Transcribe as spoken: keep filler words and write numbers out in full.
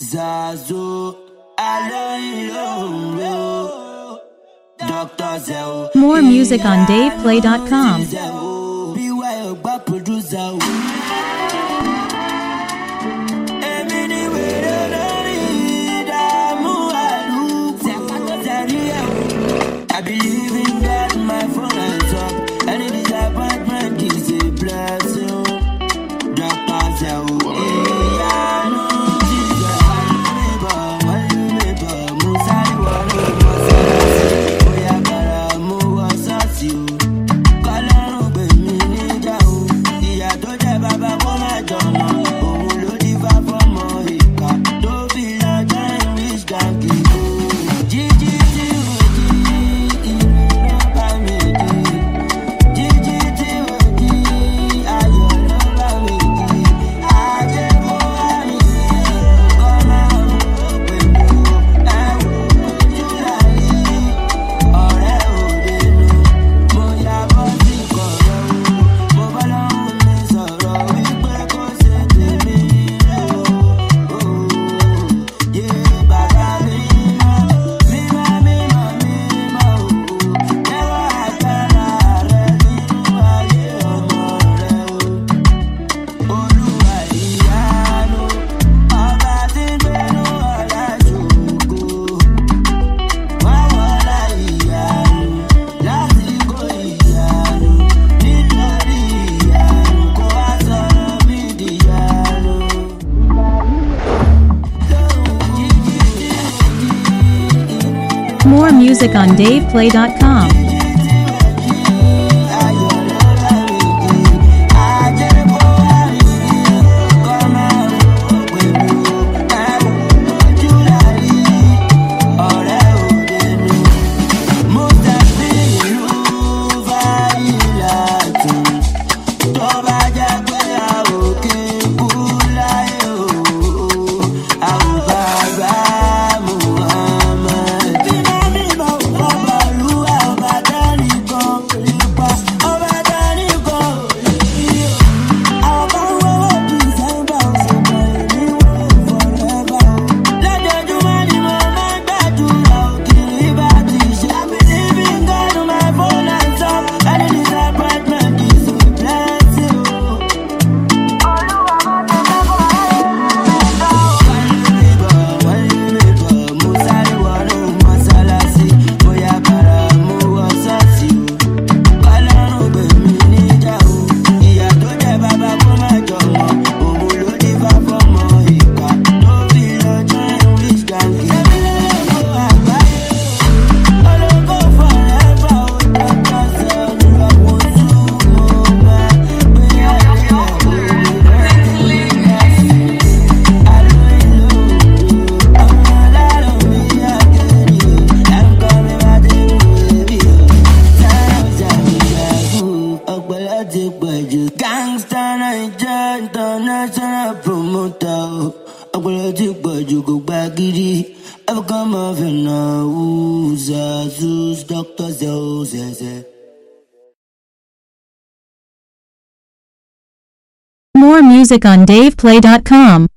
Zazu, More music on dave play dot com. I believe in God, my phone hands up. Any disappointment is a blessing. Doctor Zell, yeah, no. More music on dave play dot com. Gangsta Naija international promoter. Agbalaji gbaju go gbagidi. I've come off in a Zazu's Doctor Zell. More music on dave play dot com.